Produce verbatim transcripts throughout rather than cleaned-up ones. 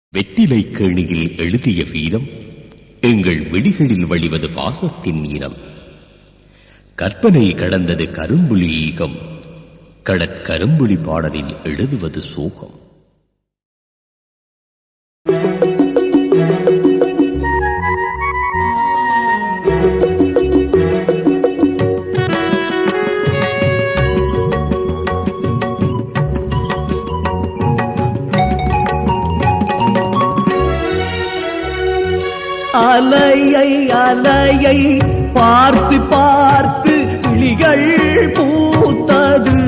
வெற்றிலை கேணியில் எழுதிய வீரம் எங்கள் விழிகளில் வழிவது பாசத்தின் நீரம். கற்பனை கடந்தது கரும்புலி ஈகம், கடற்கரும்புலி பாடலில் எழுதுவது சோகம். அலையை அலையை பார்த்து பார்த்து விழிகள் பூத்தது.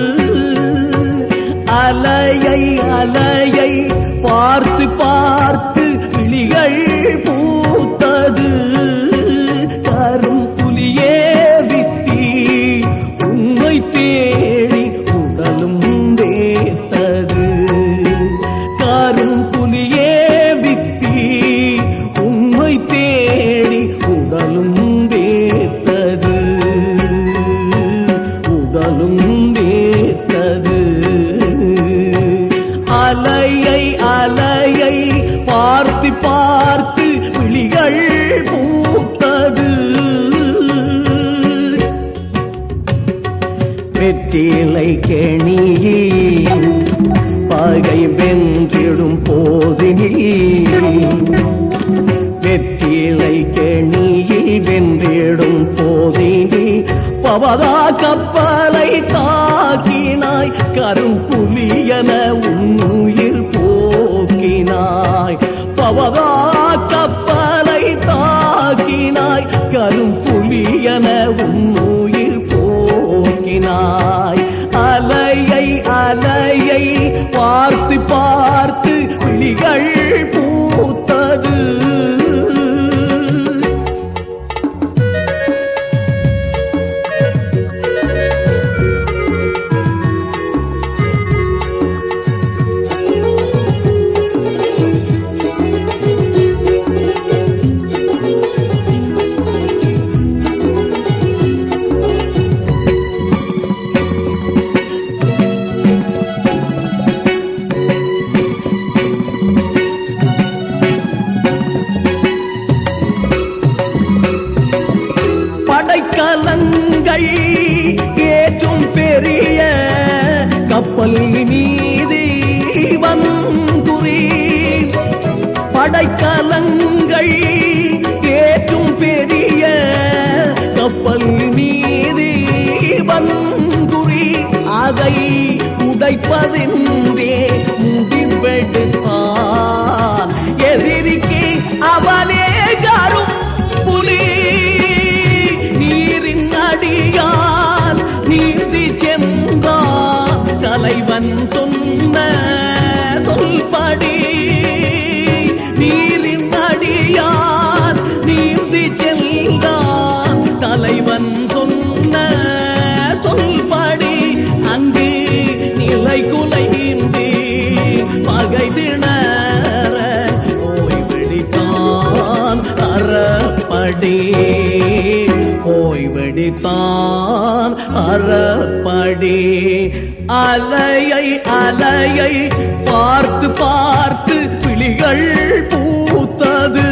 அலையை அலையை பார்த்து பார்த்து விழிகள் பூத்தது. கரும் புலியே வித்தி உண்மை தேடி உடலும் வேத்தது. கரும் புலியே வித்தி உண்மை தேடி உடலும் வேத்தது. உடலும் வேத்தது. அலையை அலையை பார்த்து பார்த்து விழிகள் பூத்தது. வெற்றிலை கேணியில் பகை வென்றிடும் போதினில், வெற்றிலை கேணியில் வென்றிடும் போதினில் பவதா கப்பலை தாக்கினாய். கரும்புலியன உன்னுயிர் போக்கினாய். பவதா கப்பலை தாக்கினாய். கரும்புலியன உன்னுயிர் போக்கினாய். அலையை அலையை பார்த்து பார்த்து விழிகள் பூத்தது. படைக்கலங்கள் ஏற்றும் பெரிய கப்பல் மீது வந்துரி. படைக்கலங்கள் ஏற்றும் பெரிய கப்பல் மீது வந்துரி. அதை உடைப்பதென்றே முடிவெடுத்தான். எதிரிக்கு அவனே கரும் புலி. நீரின் அடியால் நீந்தி சென்றான் தலைவன் சொன்ன சொல்படி. நீரின் அடியால் நீந்தி சென்றான் தலைவன் சொன்ன சொல்படி. அங்கு நிலை குலைந்து பகை திணற ஓய்வெடித்தான் அறப்படி. ஓய்வெடித்தான் அறப்படி. அலையை அலையை பார்த்து பார்த்து விழிகள் பூத்தது.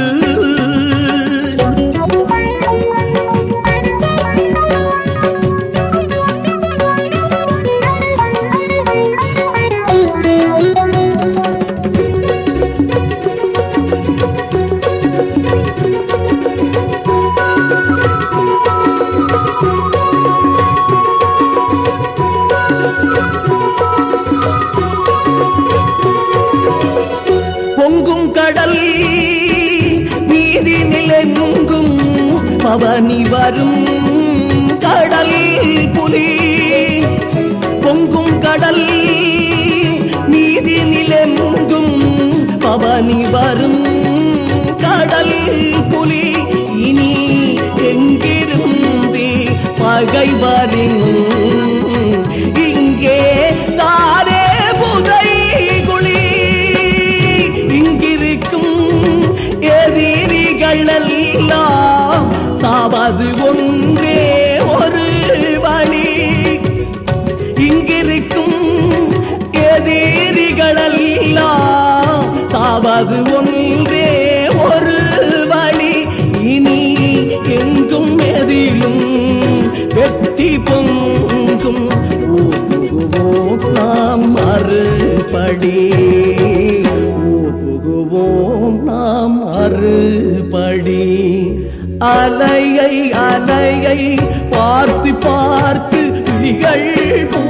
பொங்கும் கடல் நீதி நிலைங்கும் பவனி வரும் கடல் புலி. பொங்கும் கடல் நீதி நிலைங்கும் பவனி வரும் கடல் புலி. இனி எங்கிருந்து பகைவரின் இங்கே தாரே புதை குழி. இங்கிருக்கும் எதிரிகள் எல்லாம் சாவது ஒன்றே ஒரு வழி. இங்கிருக்கும் எதிரிகள் எல்லாம் சாவது ஒன்றே ஒரு வழி. இனி எங்கும் எதிலும் வெற்றி பொங்கும். ஊர் புகுவோம் நாம் மறுபடி, ஊர் புகுவோம் நாம் மறுபடி. அலையை அலையை பார்த்து பார்த்து விழிகள்